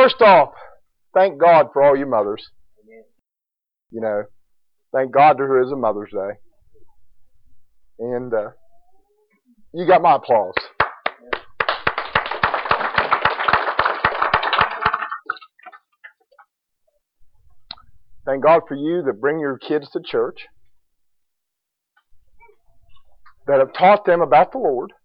first off, thank God for all you mothers. You know, thank God there is a Mother's Day. And you got my applause. Thank God for you that bring your kids to church, that have taught them about the Lord,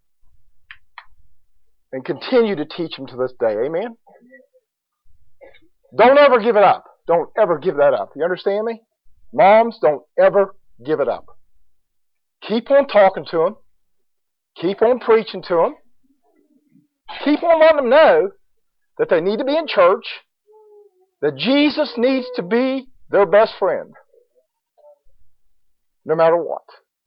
and continue to teach them to this day. Amen? Don't ever give it up. Don't ever give that up. You understand me? Moms, don't ever give it up. Keep on talking to them. Keep on preaching to them. Keep on letting them know that they need to be in church, that Jesus needs to be their best friend, no matter what.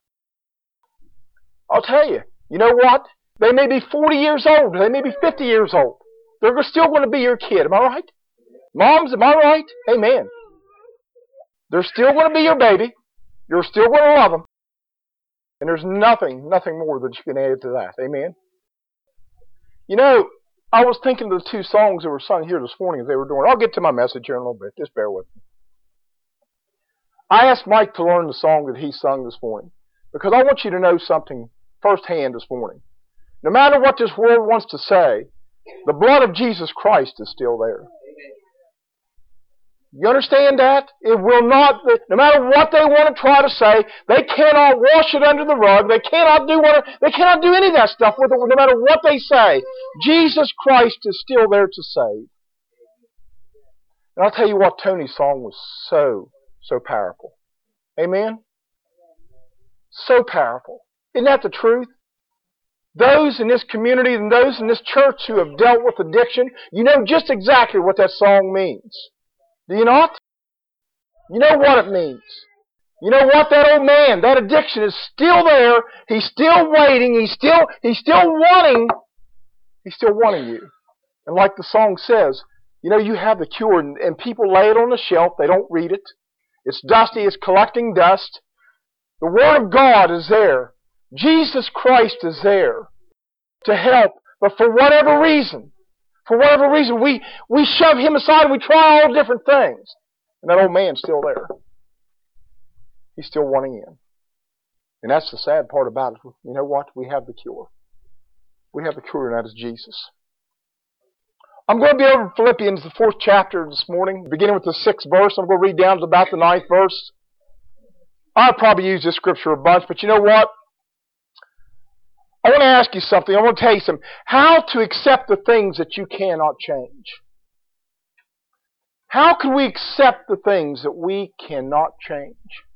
I'll tell you, you know what? They may be 40 years old. They may be 50 years old. They're still going to be your kid. Am I right? Moms, am I right? Amen. They're still going to be your baby. You're still going to love them. And there's nothing more that you can add to that. Amen. You know, I was thinking of the two songs that were sung here this morning as they were doing. I'll get to my message here in a little bit. Just bear with me. I asked Mike to learn the song that he sung this morning because I want you to know something firsthand this morning. No matter what this world wants to say, the blood of Jesus Christ is still there. You understand that? It will not, no matter what they want to try to say, they cannot wash it under the rug. They cannot do any of that stuff with it, no matter what they say. Jesus Christ is still there to save. And I'll tell you what, Tony's song was so powerful. Amen? So powerful. Isn't that the truth? Those in this community and those in this church who have dealt with addiction, you know just exactly what that song means. Do you not? You know what it means. You know what? That old man, that addiction is still there. He's still waiting. He's still wanting you. And like the song says, you know, you have the cure, and people lay it on the shelf. They don't read it. It's dusty. It's collecting dust. The Word of God is there. Jesus Christ is there to help. But for whatever reason, we shove Him aside and we try all different things. And that old man's still there. He's still wanting in. And that's the sad part about it. You know what? We have the cure. We have the cure, and that is Jesus. I'm going to be over in Philippians, the 4th chapter this morning, beginning with the 6th verse. I'm going to read down to about the 9th verse. I'll probably use this scripture a bunch, but you know what? I want to ask you something. I want to tell you something. How to accept the things that you cannot change. How can we accept the things that we cannot change?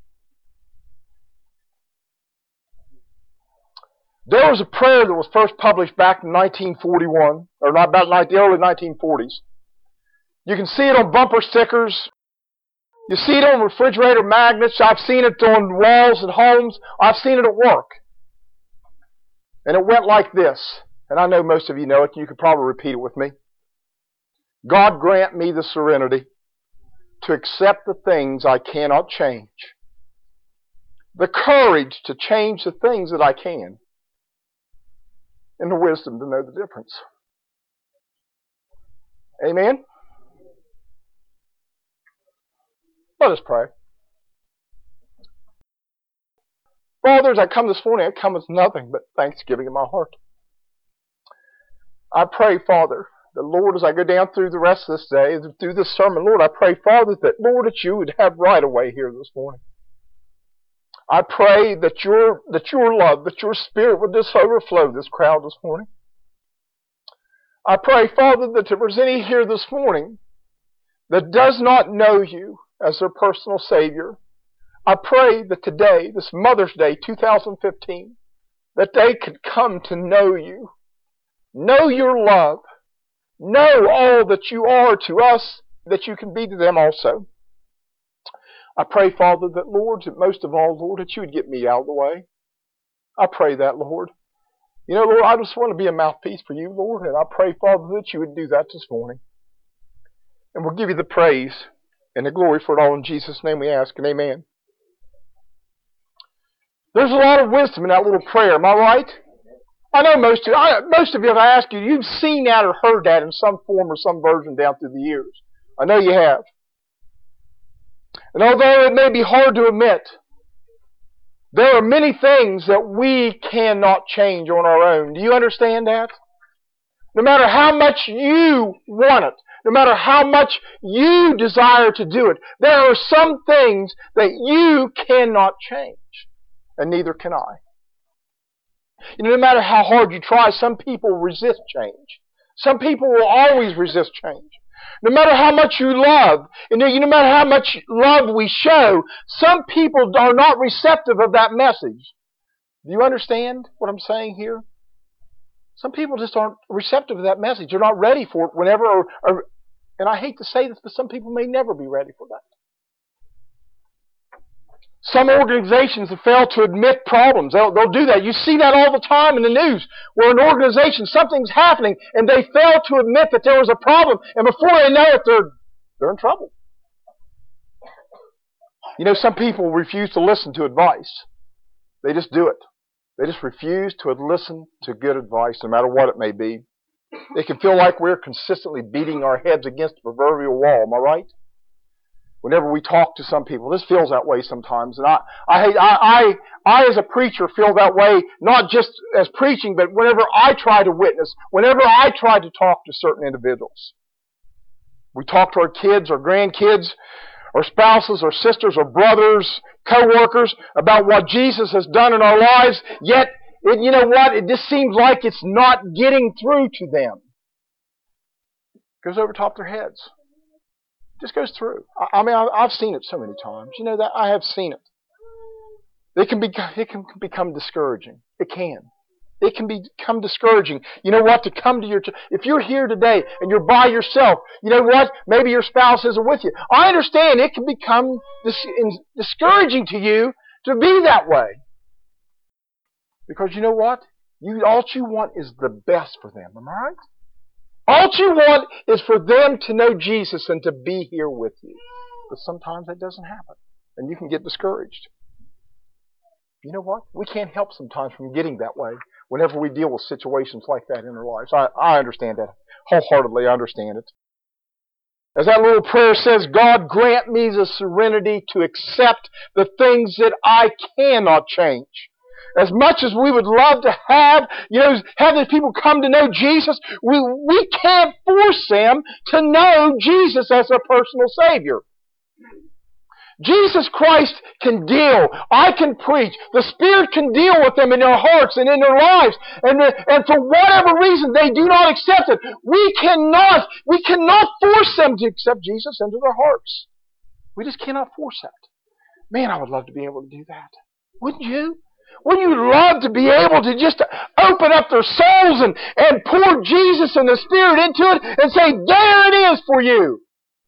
There was a prayer that was first published back in 1941, or not about the early 1940s. You can see it on bumper stickers. You see it on refrigerator magnets. I've seen it on walls at homes. I've seen it at work. And it went like this. And I know most of you know it. You could probably repeat it with me. God grant me the serenity to accept the things I cannot change. The courage to change the things that I can. And the wisdom to know the difference. Amen? Let us pray. Father, as I come this morning, I come with nothing but thanksgiving in my heart. I pray, Father, that, Lord, as I go down through the rest of this day, through this sermon, Lord, I pray, Father, that, Lord, that you would have right away here this morning. I pray that your love, that your Spirit would just overflow this crowd this morning. I pray, Father, that if there's any here this morning that does not know you as their personal Savior, I pray that today, this Mother's Day 2015, that they could come to know you, know your love, know all that you are to us, that you can be to them also. I pray, Father, that, Lord, that most of all, Lord, that you would get me out of the way. I pray that, Lord. You know, Lord, I just want to be a mouthpiece for you, Lord, and I pray, Father, that you would do that this morning. And we'll give you the praise and the glory for it all in Jesus' name we ask, and amen. There's a lot of wisdom in that little prayer, am I right? I know most of you, if I ask you, you've seen that or heard that in some form or some version down through the years. I know you have. And although it may be hard to admit, there are many things that we cannot change on our own. Do you understand that? No matter how much you want it, no matter how much you desire to do it, there are some things that you cannot change. And neither can I. No matter how hard you try, some people resist change. Some people will always resist change. No matter how much you love, and no matter how much love we show, some people are not receptive of that message. Do you understand what I'm saying here? Some people just aren't receptive of that message. They're not ready for it whenever, and I hate to say this, but some people may never be ready for that. Some organizations have failed to admit problems. They'll do that. You see that all the time in the news, where an organization, something's happening, and they fail to admit that there was a problem, and before they know it, they're in trouble. Some people refuse to listen to advice. They just do it. They just refuse to listen to good advice, no matter what it may be. It can feel like we're consistently beating our heads against the proverbial wall. Am I right? Whenever we talk to some people, this feels that way sometimes, and I as a preacher feel that way, not just as preaching, but whenever I try to witness, whenever I try to talk to certain individuals. We talk to our kids, our grandkids, our spouses, our sisters, our brothers, co-workers about what Jesus has done in our lives, yet, you know what, it just seems like it's not getting through to them. It goes over top of their heads. Just goes through. I mean, I've seen it so many times. You know that? I have seen it. It can become discouraging. It can. It can become discouraging. You know what? To come to if you're here today and you're by yourself, you know what? Maybe your spouse isn't with you. I understand it can become discouraging to you to be that way. Because you know what? All you want is the best for them. Am I right? All you want is for them to know Jesus and to be here with you. But sometimes that doesn't happen. And you can get discouraged. You know what? We can't help sometimes from getting that way whenever we deal with situations like that in our lives. I understand that. Wholeheartedly, I understand it. As that little prayer says, God grant me the serenity to accept the things that I cannot change. As much as we would love to have these people come to know Jesus, we can't force them to know Jesus as a personal Savior. Jesus Christ can deal. I can preach. The Spirit can deal with them in their hearts and in their lives. And for whatever reason they do not accept it, we cannot force them to accept Jesus into their hearts. We just cannot force that. Man, I would love to be able to do that. Wouldn't you? Wouldn't you love to be able to just open up their souls and pour Jesus and the Spirit into it and say, there it is for you?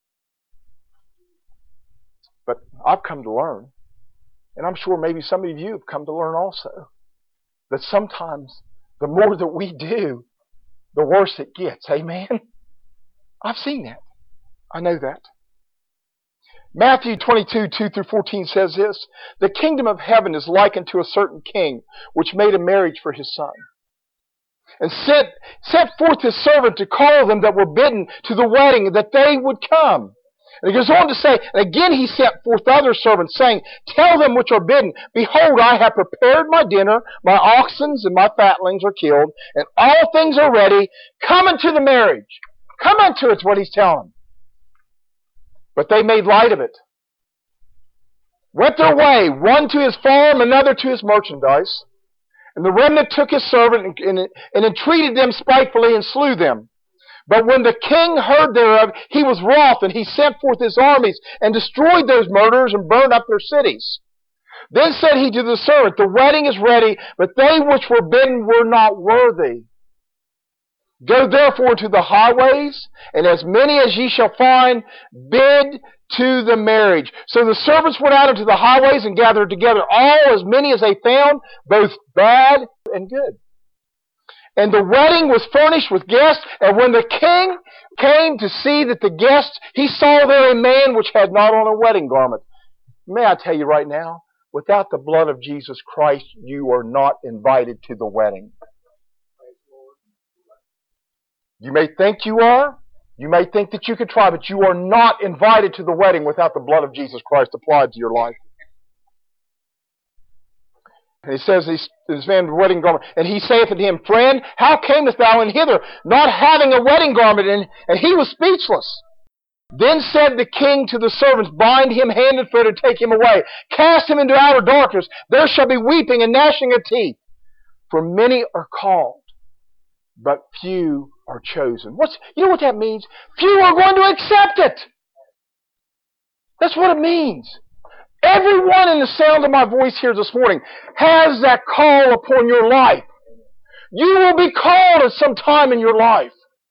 But I've come to learn, and I'm sure maybe some of you have come to learn also, that sometimes the more that we do, the worse it gets. Amen? I've seen that. I know that. Matthew 22:2-14 says this, the kingdom of heaven is likened to a certain king, which made a marriage for his son, and sent forth his servant to call them that were bidden to the wedding, that they would come. And he goes on to say, and again he sent forth other servants, saying, tell them which are bidden, behold, I have prepared my dinner, my oxen and my fatlings are killed, and all things are ready. Come unto the marriage. Come unto it's what he's telling them. But they made light of it. Went their way, one to his farm, another to his merchandise. And the remnant took his servant and entreated them spitefully and slew them. But when the king heard thereof, he was wroth, and he sent forth his armies and destroyed those murderers and burned up their cities. Then said he to the servant, the wedding is ready, but they which were bidden were not worthy. Go therefore to the highways, and as many as ye shall find, bid to the marriage. So the servants went out into the highways and gathered together all as many as they found, both bad and good. And the wedding was furnished with guests, and when the king came to see that the guests, he saw there a man which had not on a wedding garment. May I tell you right now, without the blood of Jesus Christ, you are not invited to the wedding. You may think you are. You may think that you could try, but you are not invited to the wedding without the blood of Jesus Christ applied to your life. And he says, this man wedding garment, and he saith unto him, Friend, how camest thou in hither, not having a wedding garment? And he was speechless. Then said the king to the servants, Bind him hand and foot, and take him away. Cast him into outer darkness. There shall be weeping and gnashing of teeth. For many are called, but few are chosen. You know what that means? Few are going to accept it. That's what it means. Everyone in the sound of my voice here this morning has that call upon your life. You will be called at some time in your life.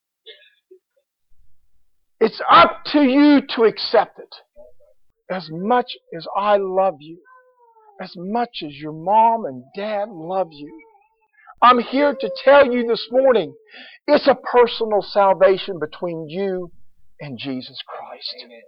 It's up to you to accept it. As much as I love you, as much as your mom and dad love you, I'm here to tell you this morning, it's a personal salvation between you and Jesus Christ. Amen.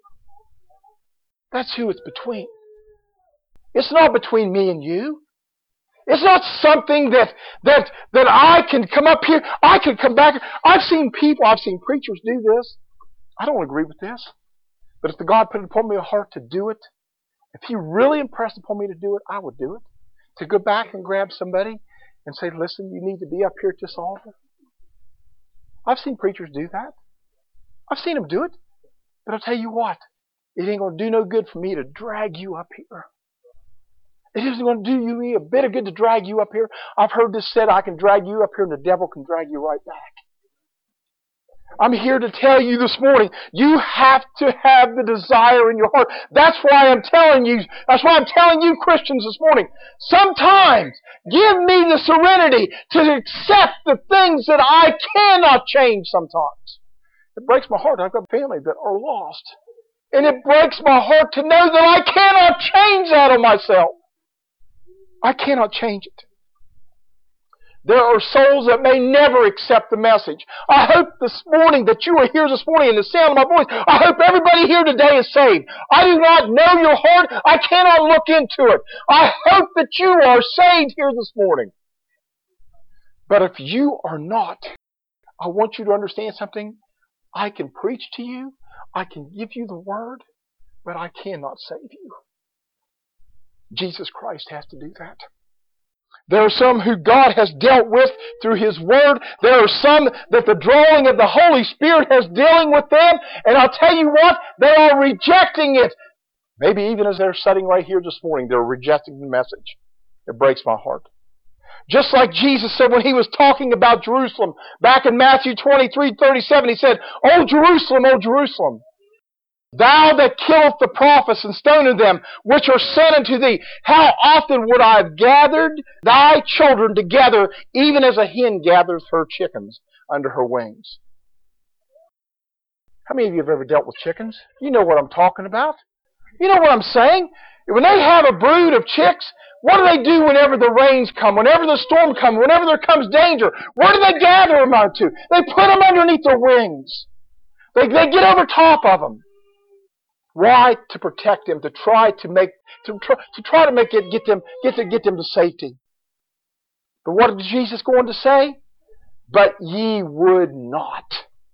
That's who it's between. It's not between me and you. It's not something that I can come up here, I can come back. I've seen preachers do this. I don't agree with this. But if the God put it upon me a heart to do it, if He really impressed upon me to do it, I would do it. To go back and grab somebody and say, listen, you need to be up here at this altar. I've seen preachers do that. I've seen them do it. But I'll tell you what, it ain't going to do no good for me to drag you up here. It isn't going to do you a bit of good to drag you up here. I've heard this said, I can drag you up here and the devil can drag you right back. I'm here to tell you this morning, you have to have the desire in your heart. That's why I'm telling you Christians this morning, sometimes give me the serenity to accept the things that I cannot change sometimes. It breaks my heart. I've got family that are lost. And it breaks my heart to know that I cannot change that of myself. I cannot change it. There are souls that may never accept the message. I hope this morning that you are here this morning in the sound of my voice. I hope everybody here today is saved. I do not know your heart. I cannot look into it. I hope that you are saved here this morning. But if you are not, I want you to understand something. I can preach to you. I can give you the word, but I cannot save you. Jesus Christ has to do that. There are some who God has dealt with through His Word. There are some that the drawing of the Holy Spirit has dealing with them. And I'll tell you what, they are rejecting it. Maybe even as they're sitting right here this morning, they're rejecting the message. It breaks my heart. Just like Jesus said when He was talking about Jerusalem, back in Matthew 23:37, He said, O Jerusalem, thou that killest the prophets and stonest them, which are sent unto thee, how often would I have gathered thy children together, even as a hen gathers her chickens under her wings? How many of you have ever dealt with chickens? You know what I'm talking about. You know what I'm saying? When they have a brood of chicks, what do they do whenever the rains come, whenever the storm comes, whenever there comes danger? Where do they gather them out to? They put them underneath their wings. They get over top of them. Why? To protect them, to try to get them to safety. But what did Jesus go on to say? But ye would not.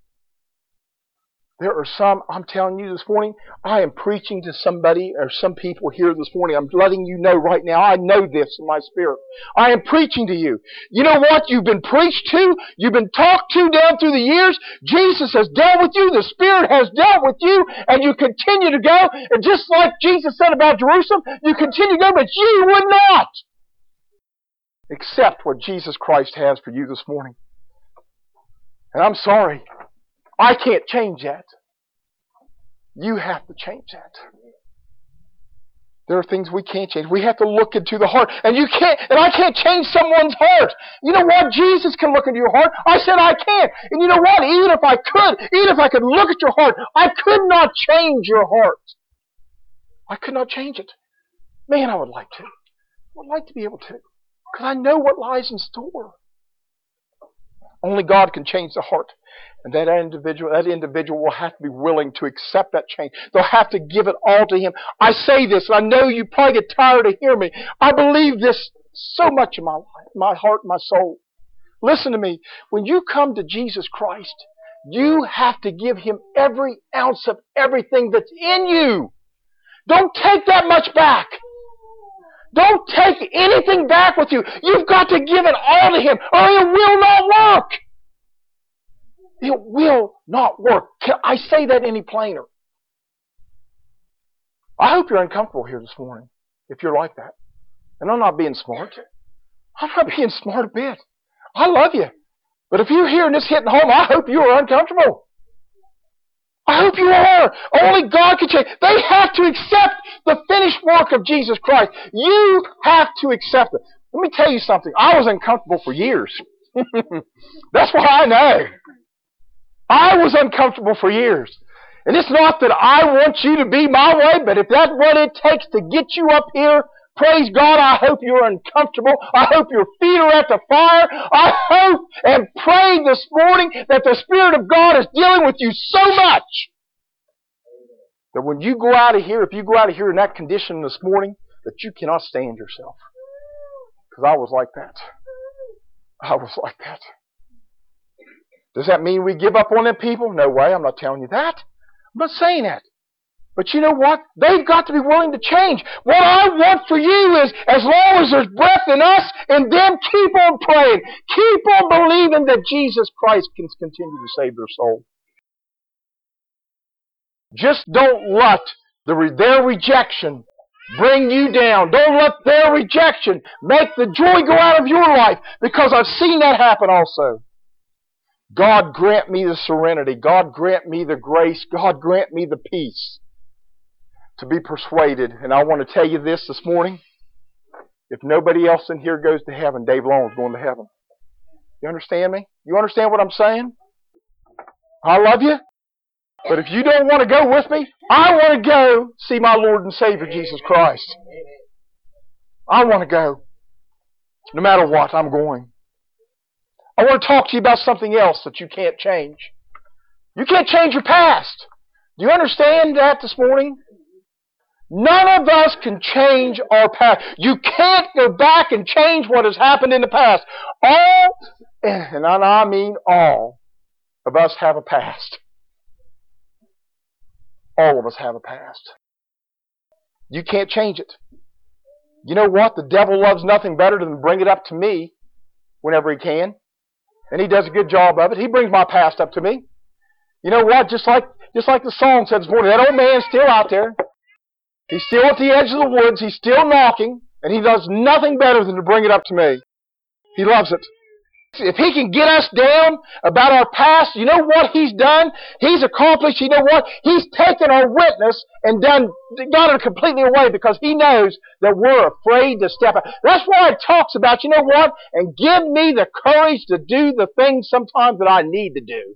There are some, I'm telling you this morning, I am preaching to somebody or some people here this morning. I'm letting you know right now, I know this in my spirit. I am preaching to you. You know what? You've been preached to. You've been talked to down through the years. Jesus has dealt with you. The Spirit has dealt with you. And you continue to go. And just like Jesus said about Jerusalem, you continue to go, but you would not accept what Jesus Christ has for you this morning. And I'm sorry. I can't change that. You have to change that. There are things we can't change. We have to look into the heart. And I can't change someone's heart. You know what? Jesus can look into your heart. I said I can't. And you know what? Even if I could look at your heart, I could not change your heart. I could not change it. Man, I would like to. I would like to be able to. Because I know what lies in store. Only God can change the heart. And that individual will have to be willing to accept that change. They'll have to give it all to Him. I say this, and I know you probably get tired of hearing me. I believe this so much in my life, my heart, my soul. Listen to me. When you come to Jesus Christ, you have to give Him every ounce of everything that's in you. Don't take that much back. Don't take anything back with you. You've got to give it all to Him, or it will not work. It will not work. Can I say that any plainer? I hope you're uncomfortable here this morning, if you're like that. And I'm not being smart. I'm not being smart a bit. I love you. But if you're hearing this hitting home, I hope you are uncomfortable. I hope you are. Only God can change. They have to accept the finished work of Jesus Christ. You have to accept it. Let me tell you something. I was uncomfortable for years. That's why I know. I was uncomfortable for years. And it's not that I want you to be my way, but if that's what it takes to get you up here, praise God, I hope you're uncomfortable. I hope your feet are at the fire. I hope and pray this morning that the Spirit of God is dealing with you so much that when you go out of here, if you go out of here in that condition this morning, that you cannot stand yourself. Because I was like that. I was like that. Does that mean we give up on them people? No way, I'm not telling you that. I'm not saying that. But you know what? They've got to be willing to change. What I want for you is, as long as there's breath in us and them, keep on praying. Keep on believing that Jesus Christ can continue to save their soul. Just don't let their rejection bring you down. Don't let their rejection make the joy go out of your life, because I've seen that happen also. God grant me the serenity. God grant me the grace. God grant me the peace to be persuaded. And I want to tell you this morning. If nobody else in here goes to heaven, Dave Long is going to heaven. You understand me? You understand what I'm saying? I love you. But if you don't want to go with me, I want to go see my Lord and Savior Jesus Christ. I want to go. No matter what, I'm going. I want to talk to you about something else that you can't change. You can't change your past. Do you understand that this morning? None of us can change our past. You can't go back and change what has happened in the past. All, and I mean all, of us have a past. All of us have a past. You can't change it. You know what? The devil loves nothing better than bring it up to me whenever he can. And he does a good job of it. He brings my past up to me. You know what? Just like the song said this morning, that old man's still out there. He's still at the edge of the woods. He's still knocking. And he does nothing better than to bring it up to me. He loves it. If he can get us down about our past, you know what he's done? He's accomplished, you know what? He's taken our witness and got it completely away, because he knows that we're afraid to step out. That's why it talks about, you know what? And give me the courage to do the things sometimes that I need to do.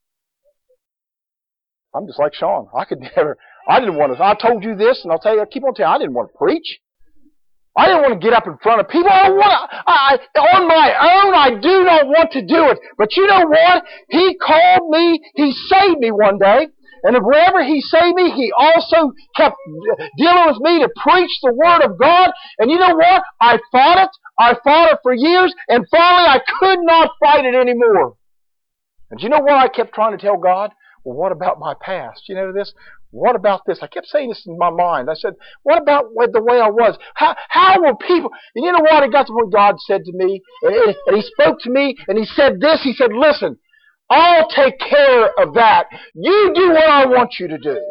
I'm just like Sean. I told you this, and I'll tell you, I keep on telling you, I didn't want to preach. I didn't want to get up in front of people. On my own, I do not want to do it. But you know what? He called me, He saved me one day. And wherever He saved me, He also kept dealing with me to preach the Word of God. And you know what? I fought it. I fought it for years. And finally, I could not fight it anymore. And you know what I kept trying to tell God? Well, what about my past? You know this? What about this? I kept saying this in my mind. I said, what about the way I was? How will people... And you know what? It got to when God said to me, and He spoke to me, and He said this. He said, listen, I'll take care of that. You do what I want you to do.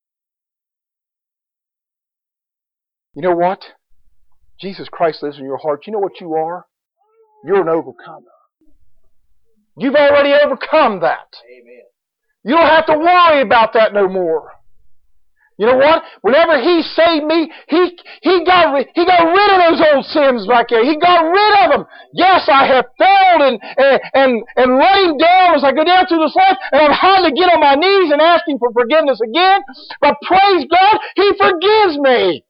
You know what? Jesus Christ lives in your heart. You know what you are? You're an overcomer. You've already overcome that. Amen. You don't have to worry about that no more. You know what? Whenever He saved me, He got rid of those old sins back there. He got rid of them. Yes, I have failed and let Him down as I go down through this life, and I've had to get on my knees and ask Him for forgiveness again. But praise God, He forgives me.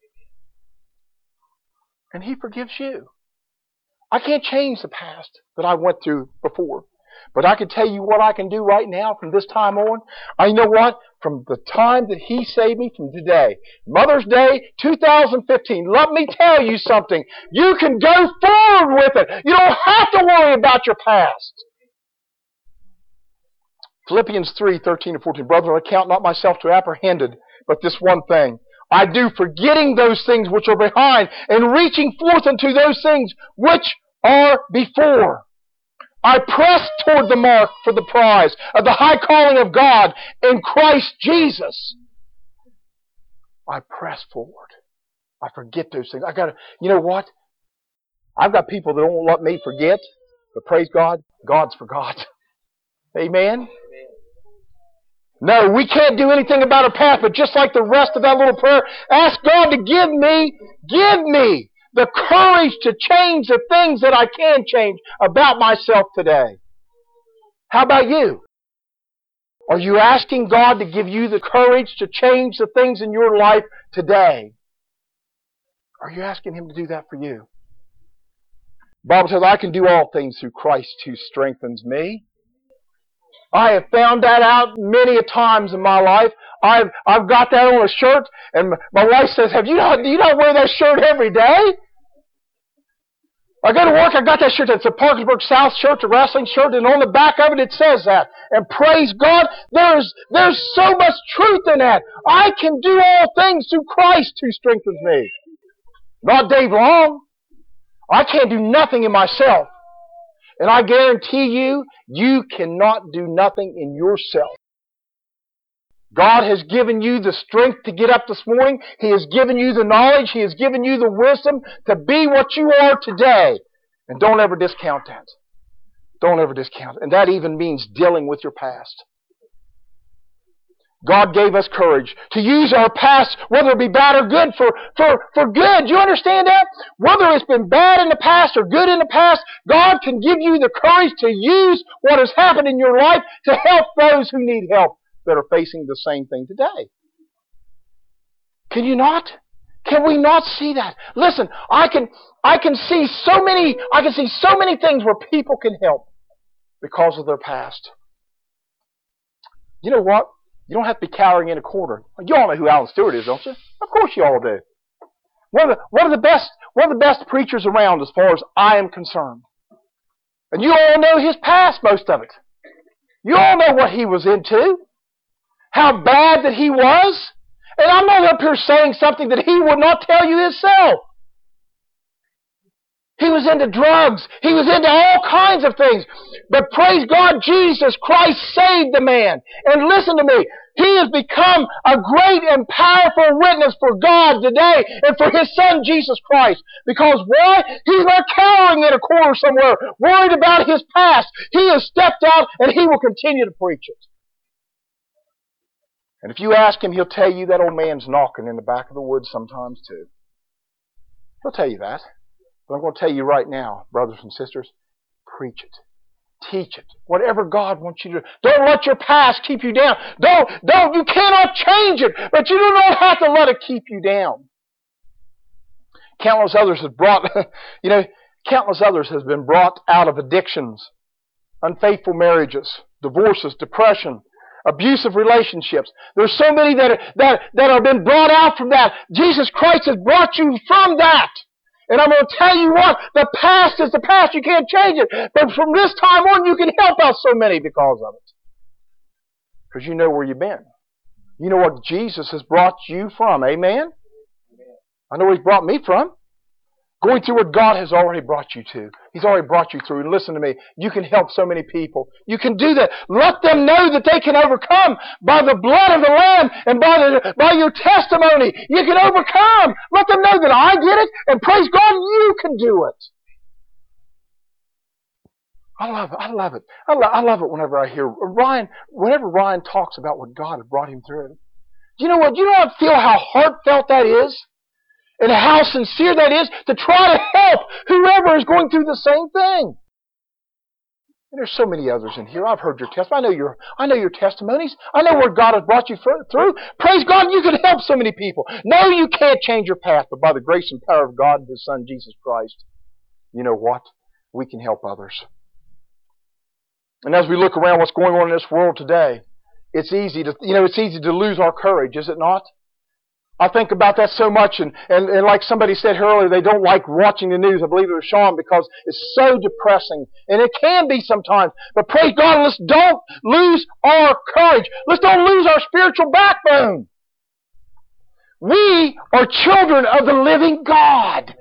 And He forgives you. I can't change the past that I went through before. But I can tell you what I can do right now from this time on. You know what? from the time that He saved me from today. Mother's Day 2015. Let me tell you something. You can go forward with it. You don't have to worry about your past. Philippians 3:13 and 14. Brethren, I count not myself to have apprehended, but this one thing I do, forgetting those things which are behind, and reaching forth unto those things which are before. I press toward the mark for the prize of the high calling of God in Christ Jesus. I press forward. I forget those things. You know what? I've got people that won't let me forget, but praise God, God's forgot. Amen? No, we can't do anything about our past, but just like the rest of that little prayer, ask God to give me the courage to change the things that I can change about myself today. How about you? Are you asking God to give you the courage to change the things in your life today? Are you asking Him to do that for you? The Bible says, I can do all things through Christ who strengthens me. I have found that out many a times in my life. I've got that on a shirt, and my wife says, do you not wear that shirt every day? I go to work, I got that shirt. It's a Parkersburg South shirt, a wrestling shirt, and on the back of it says that. And praise God, there's so much truth in that. I can do all things through Christ who strengthens me. Not Dave Long. I can't do nothing in myself. And I guarantee you, you cannot do nothing in yourself. God has given you the strength to get up this morning. He has given you the knowledge. He has given you the wisdom to be what you are today. And don't ever discount that. Don't ever discount it. And that even means dealing with your past. God gave us courage to use our past, whether it be bad or good, for good. Do you understand that? Whether it's been bad in the past or good in the past, God can give you the courage to use what has happened in your life to help those who need help that are facing the same thing today. Can you not? Can we not see that? Listen, I can see so many things where people can help because of their past. You know what? You don't have to be cowering in a corner. You all know who Alan Stewart is, don't you? Of course you all do. One of the best preachers around as far as I am concerned. And you all know his past, most of it. You all know what he was into. How bad that he was. And I'm not up here saying something that he would not tell you himself. He was into drugs. He was into all kinds of things. But praise God, Jesus Christ saved the man. And listen to me. He has become a great and powerful witness for God today and for His Son, Jesus Christ. Because why? He's not cowering in a corner somewhere, worried about his past. He has stepped out and he will continue to preach it. And if you ask him, he'll tell you that old man's knocking in the back of the woods sometimes too. He'll tell you that. But I'm going to tell you right now, brothers and sisters, preach it. Teach it. Whatever God wants you to do. Don't let your past keep you down. You cannot change it, but you do not have to let it keep you down. Countless others have been brought out of addictions, unfaithful marriages, divorces, depression, abusive relationships. There's so many that have been brought out from that. Jesus Christ has brought you from that. And I'm going to tell you what, the past is the past. You can't change it. But from this time on, you can help out so many because of it. Because you know where you've been. You know what Jesus has brought you from. Amen? I know where He's brought me from. Going through what God has already brought you to. He's already brought you through. And listen to me, you can help so many people. You can do that. Let them know that they can overcome by the blood of the Lamb and by your testimony. You can overcome. Let them know that I did it, and praise God, you can do it. I love it. I love it whenever I hear whenever Ryan talks about what God has brought him through. Do you know what? You know what? Feel how heartfelt that is? And how sincere that is to try to help whoever is going through the same thing. And there's so many others in here. I've heard your testimony. I know your testimonies. I know where God has brought you through. Praise God, you can help so many people. No, you can't change your path, but by the grace and power of God and His Son, Jesus Christ, you know what? We can help others. And as we look around what's going on in this world today, it's easy to lose our courage, is it not? I think about that so much, and like somebody said earlier, they don't like watching the news. I believe it was Sean, because it's so depressing. And it can be sometimes. But praise God, let's don't lose our courage. Let's don't lose our spiritual backbone. We are children of the living God.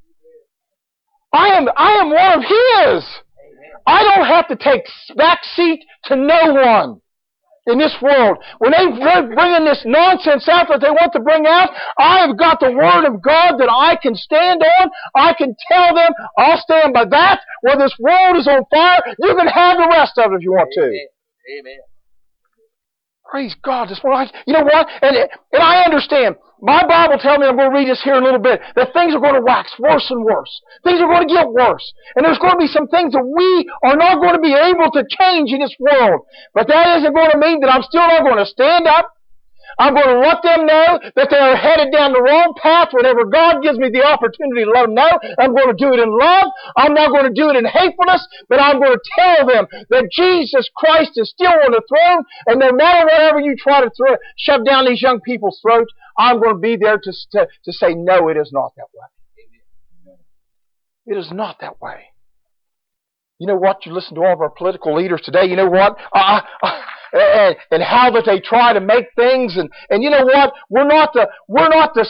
I am one of His. I don't have to take back seat to no one in this world. When they bring in this nonsense out that they want to bring out, I have got the Word of God that I can stand on. I can tell them, I'll stand by that. Where this world is on fire, you can have the rest of it if you want to. Amen. Praise God. You know what? And I understand. My Bible tells me, I'm going to read this here in a little bit, that things are going to wax worse and worse. Things are going to get worse. And there's going to be some things that we are not going to be able to change in this world. But that isn't going to mean that I'm still not going to stand up. I'm going to let them know that they are headed down the wrong path whenever God gives me the opportunity to let them know. I'm going to do it in love. I'm not going to do it in hatefulness, but I'm going to tell them that Jesus Christ is still on the throne, and no matter whatever you try to shove down these young people's throats, I'm going to be there to say, no, it is not that way. It is not that way. You know what? You listen to all of our political leaders today. You know what? And how that they try to make things, and you know what? We're not the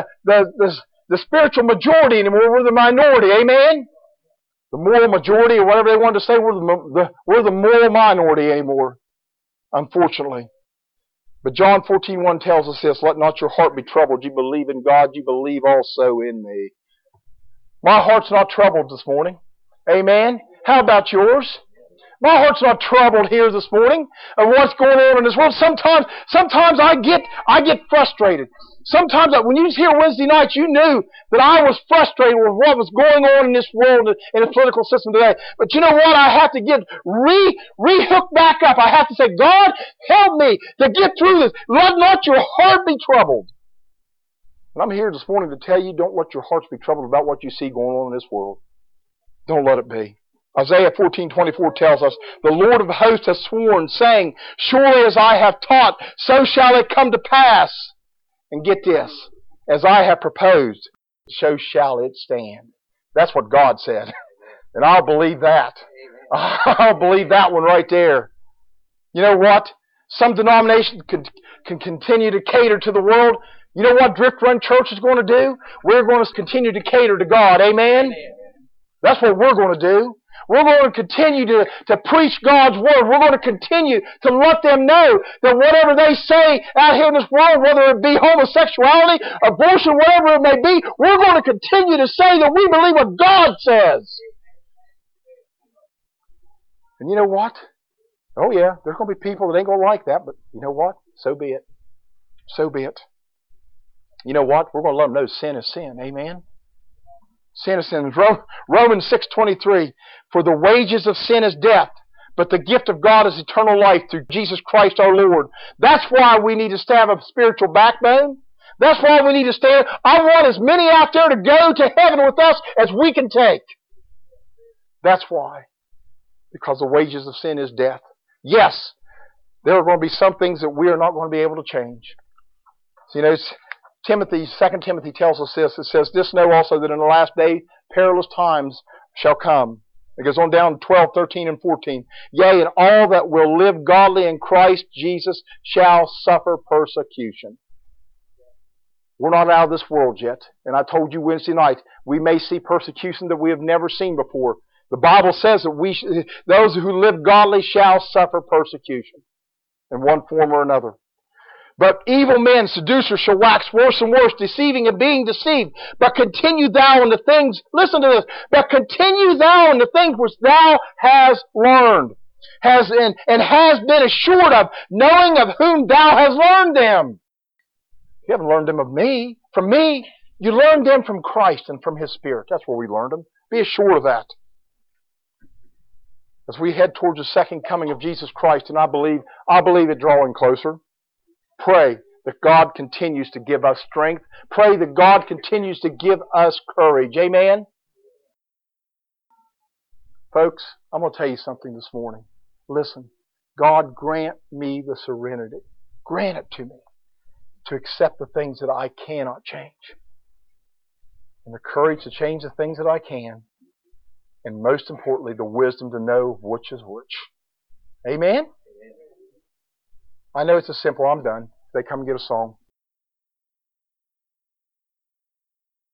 spiritual majority anymore. We're the minority. Amen. The moral majority, or whatever they want to say, we're the moral minority anymore. Unfortunately. But John 14:1 tells us this: let not your heart be troubled. You believe in God, you believe also in me. My heart's not troubled this morning. Amen. How about yours? My heart's not troubled here this morning of what's going on in this world. Sometimes I get frustrated. Sometimes when you was here Wednesday nights, you knew that I was frustrated with what was going on in this world and in the political system today. But you know what? I have to get re-hooked back up. I have to say, God, help me to get through this. Let not your heart be troubled. And I'm here this morning to tell you, don't let your hearts be troubled about what you see going on in this world. Don't let it be. Isaiah 14:24 tells us, the Lord of hosts has sworn, saying, surely as I have taught, so shall it come to pass. And get this, as I have proposed, so shall it stand. That's what God said. And I'll believe that. I'll believe that one right there. You know what? Some denominations can continue to cater to the world. You know what Drift Run Church is going to do? We're going to continue to cater to God. Amen? That's what we're going to do. We're going to continue to preach God's Word. We're going to continue to let them know that whatever they say out here in this world, whether it be homosexuality, abortion, whatever it may be, we're going to continue to say that we believe what God says. And you know what? Oh yeah, there's going to be people that ain't going to like that, but you know what? So be it. So be it. You know what? We're going to let them know sin is sin. Amen? Sin is sin. Romans 6:23, for the wages of sin is death, but the gift of God is eternal life through Jesus Christ our Lord. That's why we need to have a spiritual backbone. That's why we need to stand. I want as many out there to go to heaven with us as we can take. That's why. Because the wages of sin is death. Yes, there are going to be some things that we are not going to be able to change. So, you know, 2 Timothy tells us this. It says, this know also that in the last day perilous times shall come. It goes on down to 12, 13, and 14. Yea, and all that will live godly in Christ Jesus shall suffer persecution. We're not out of this world yet. And I told you Wednesday night, we may see persecution that we have never seen before. The Bible says that those who live godly shall suffer persecution in one form or another. But evil men, seducers, shall wax worse and worse, deceiving and being deceived. But continue thou in the things, listen to this, but continue thou in the things which thou hast learned, and has been assured of, knowing of whom thou hast learned them. You haven't learned them from me. You learned them from Christ and from His Spirit. That's where we learned them. Be assured of that. As we head towards the second coming of Jesus Christ, and I believe it drawing closer, pray that God continues to give us strength. Pray that God continues to give us courage. Amen? Folks, I'm going to tell you something this morning. Listen. God, grant me the serenity. Grant it to me to accept the things that I cannot change. And the courage to change the things that I can. And most importantly, the wisdom to know which is which. Amen? I know it's a simple. I'm done. They come and get a song.